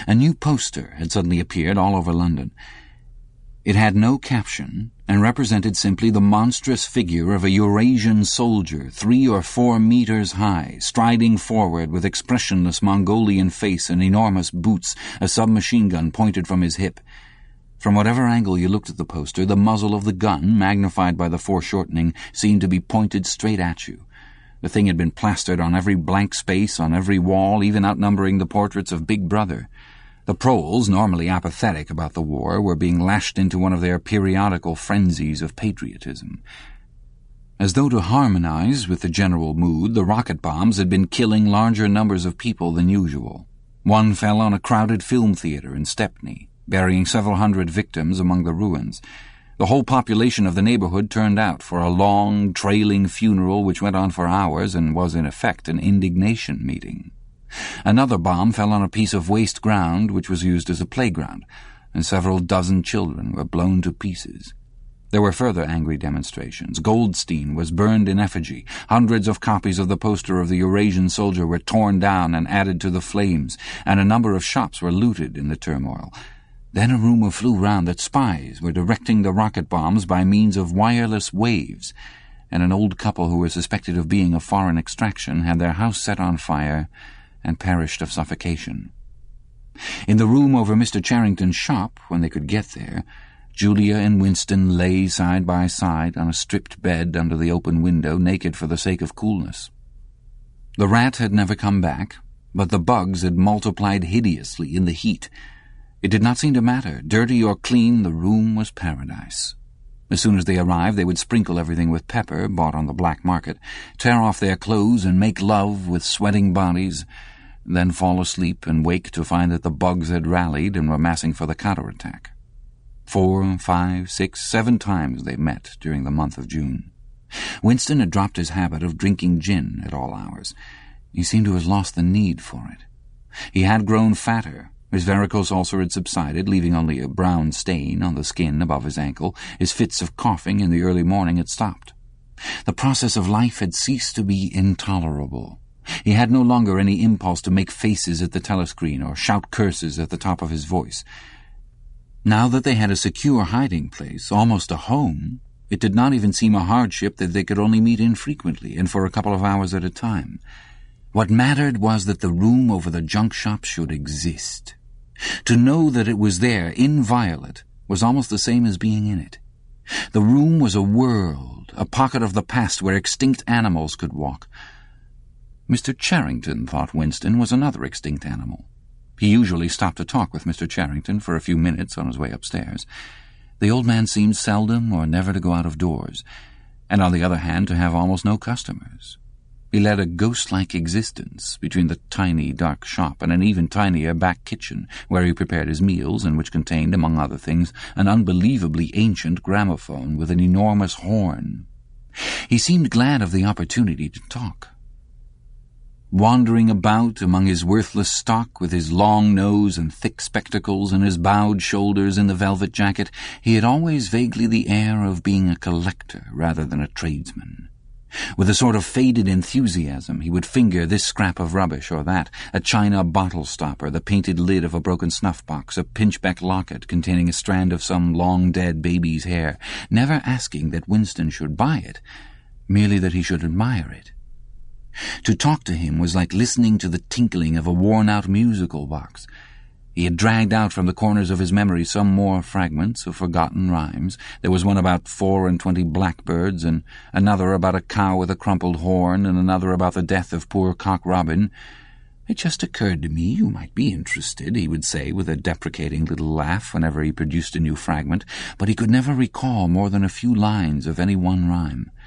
A new poster had suddenly appeared all over London. It had no caption and represented simply the monstrous figure of a Eurasian soldier 3 or 4 meters high, striding forward with expressionless Mongolian face and enormous boots, a submachine gun pointed from his hip. From whatever angle you looked at the poster, the muzzle of the gun, magnified by the foreshortening, seemed to be pointed straight at you. The thing had been plastered on every blank space, on every wall, even outnumbering the portraits of Big Brother. The proles, normally apathetic about the war, were being lashed into one of their periodical frenzies of patriotism. As though to harmonize with the general mood, the rocket bombs had been killing larger numbers of people than usual. One fell on a crowded film theater in Stepney, burying several hundred victims among the ruins. The whole population of the neighborhood turned out for a long, trailing funeral which went on for hours and was in effect an indignation meeting. Another bomb fell on a piece of waste ground which was used as a playground, and several dozen children were blown to pieces. There were further angry demonstrations. Goldstein was burned in effigy. Hundreds of copies of the poster of the Eurasian soldier were torn down and added to the flames, and a number of shops were looted in the turmoil. Then a rumor flew round that spies were directing the rocket bombs by means of wireless waves, and an old couple who were suspected of being of foreign extraction had their house set on fire and perished of suffocation. In the room over Mr. Charrington's shop, when they could get there, Julia and Winston lay side by side on a stripped bed under the open window, naked for the sake of coolness. The rat had never come back, but the bugs had multiplied hideously in the heat. It did not seem to matter. Dirty or clean, the room was paradise. As soon as they arrived, they would sprinkle everything with pepper, bought on the black market, tear off their clothes and make love with sweating bodies, then fall asleep and wake to find that the bugs had rallied and were massing for the counterattack. 4, 5, 6, 7 times they met during the month of June. Winston had dropped his habit of drinking gin at all hours. He seemed to have lost the need for it. He had grown fatter. His varicose ulcer had subsided, leaving only a brown stain on the skin above his ankle. His fits of coughing in the early morning had stopped. The process of life had ceased to be intolerable. He had no longer any impulse to make faces at the telescreen or shout curses at the top of his voice. Now that they had a secure hiding place, almost a home, it did not even seem a hardship that they could only meet infrequently and for a couple of hours at a time. What mattered was that the room over the junk shop should exist. To know that it was there, inviolate, was almost the same as being in it. The room was a world, a pocket of the past where extinct animals could walk. Mr. Charrington, thought Winston, was another extinct animal. He usually stopped to talk with Mr. Charrington for a few minutes on his way upstairs. The old man seemed seldom or never to go out of doors, and on the other hand to have almost no customers. He led a ghost-like existence between the tiny, dark shop and an even tinier back kitchen, where he prepared his meals and which contained, among other things, an unbelievably ancient gramophone with an enormous horn. He seemed glad of the opportunity to talk. Wandering about among his worthless stock with his long nose and thick spectacles and his bowed shoulders in the velvet jacket, he had always vaguely the air of being a collector rather than a tradesman. With a sort of faded enthusiasm, he would finger this scrap of rubbish or that, a china bottle stopper, the painted lid of a broken snuff-box, a pinchbeck locket containing a strand of some long-dead baby's hair, never asking that Winston should buy it, merely that he should admire it. To talk to him was like listening to the tinkling of a worn-out musical box. He had dragged out from the corners of his memory some more fragments of forgotten rhymes. There was one about 24 blackbirds, and another about a cow with a crumpled horn, and another about the death of poor Cock Robin. "It just occurred to me you might be interested," he would say with a deprecating little laugh whenever he produced a new fragment, but he could never recall more than a few lines of any one rhyme.